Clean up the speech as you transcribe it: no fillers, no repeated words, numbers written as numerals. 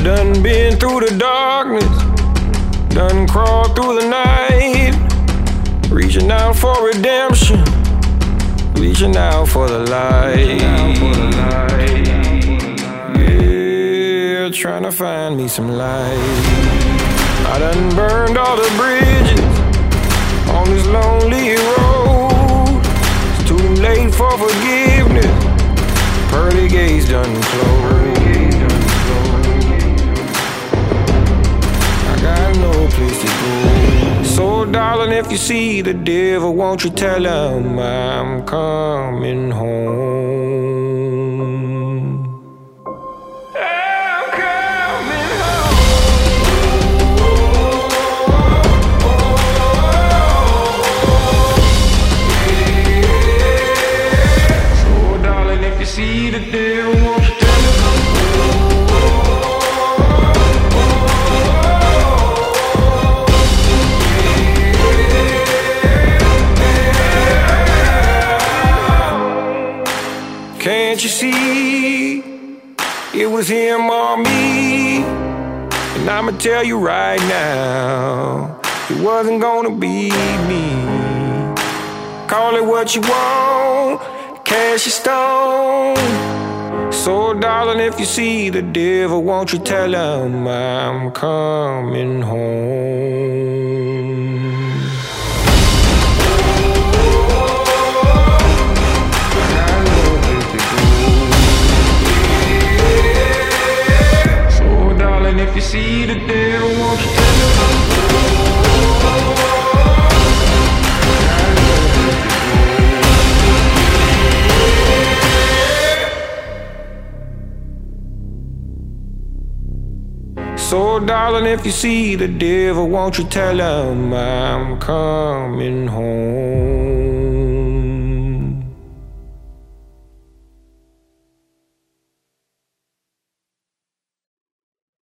done been through the darkness, done crawled through the night, reaching out for redemption, reaching out for the light. Yeah, trying to find me some light. I done burned all the bridges on this lonely road. It's too late for forgiveness, pearly gates done closed. I got no place to go. So darling, if you see the devil, won't you tell him I'm coming home? See the devil, won't you tell him? Can't you see it was him or me? And I'ma tell you right now, it wasn't gonna be me. Call it what you want, cash is stone. So darling, if you see the devil, won't you tell him I'm coming home? So darling, if you see the devil, won't you tell him? So darling, if you see the devil, won't you tell him I'm coming home?